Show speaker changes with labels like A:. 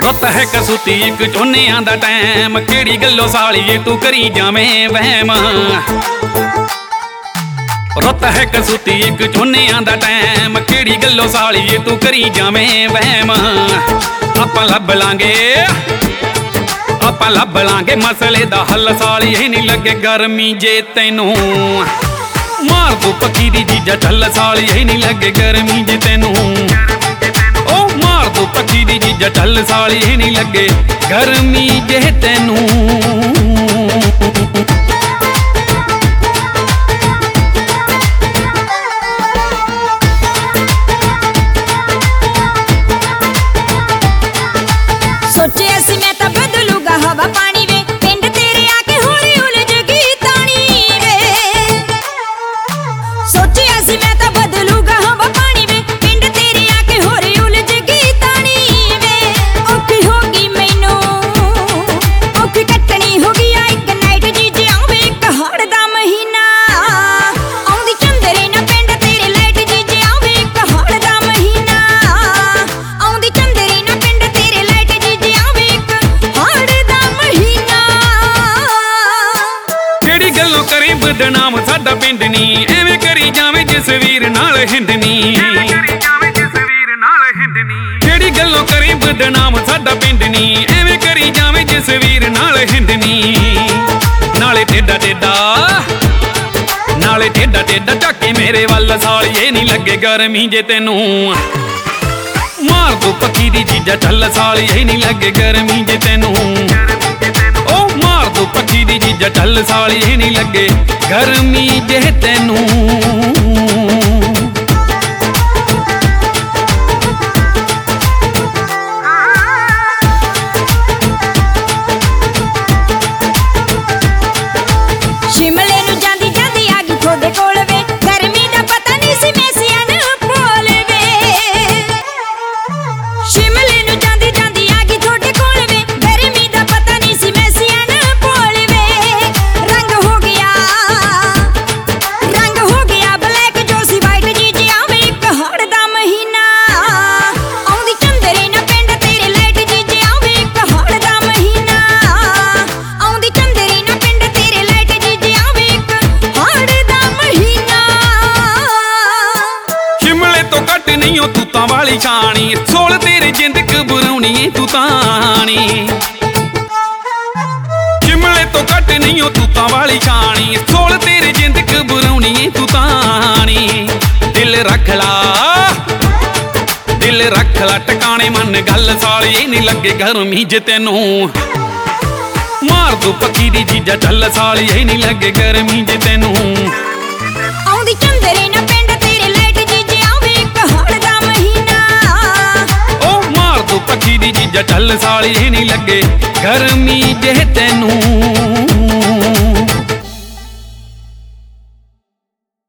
A: रुत है कसूती एक झोनियां दा टैम, केड़ी गल्लों सालिए तू करी जावें वहम। रुत है कसूती एक झोनियां दा टैम, केड़ी गल्लों सालिए तू करी जावें वहम। आपां लभ लांगे मसले दा हल सालिए, नहीं लगे गर्मी जे तैनू मार तू पक्की दी जीजा चल सालिए, नहीं लगे गर्मी जे तैनू मार तू पक्की दी जीजा चल सालिए, नहीं लगे गर्मी जे तैनू।
B: सोचे असी मैं तो बदलूगा हवा पानी वे, पिंड तेरे आके होली उलझ गई तानी वे। सोचे असी मैं तो बदलूगा हवा पानी वे, पिंड तेरे आके होली उलझ गई तानी वे। औखी होगी मैनू औखी कटनी होगी एक नाइट जी जे आवे कहाड़ दा महीना। आउंदी चंदरे ना पिंड तेरे लाइट जी जे आवे कहाड़ दा महीना। आउंदी चंदरे ना पिंड तेरे लाइट जी जे आवे कहाड़ दा महीना।
A: केड़ी गल्लों करी बदनाम साडा पिंड नी, एवें करी जावे जिस वीर नाल हिंदनी। केड़ी गल्लों करी बदनाम साडा पिंड नी, एवें करी जावे जिस वीर नाल हिंदनी। नाले टेडा टेडा झाके मेरे वल सालिए, नहीं लगे गर्मी जे तैनू मार तू पक्की दी जीजा चल सालिए, नहीं लगे गर्मी जे तैनू मार तू पक्की दी जीजा चल सालिए, नहीं लगे गर्मी जे तैनू।
B: शिमले नू जांदी जांदी आ गई थोड़े कोल वे, गर्मी दा पता नहीं सी मैसिया नू भोल वे। शिमले नू जांदी जांदी आ गई थोड़े कोल वे, गर्मी दा पता नहीं सी मैसिया नू भोल वे। रंग हो गया ब्लैक जो सी वाइट जी जे आवे कहाड़ दा महीना। आउंदी चंदरे ना पिंड तेरे लाइट जी जे आवे कहाड़ दा महीना। आउंदी चंदरे ना पिंड तेरे लाइट जी जे आवे कहाड़ दा महीना।
A: शिमले तो घट नहीं हो तूतां वाली छानी, सोल तेरे जिंद घबराउणी तू तानी। शिमले तो घट नहीं हो तूतां वाली छानी, सोल तेरे जिंद घबराउणी तू तानी। दिल रख ला टकाने मन गल सालिए, नहीं लगे गर्मी जे तैनू मार तू पक्की दी जीजा चल सालिए, नहीं लगे गर्मी जे तैनू
B: आउंदी चंदरे ना पिंड तेरे लाइट जी जे आवे कहाड़ दा महीना।
A: मार तू पक्की दी जीजा चल सालिए, नहीं लगे गर्मी जे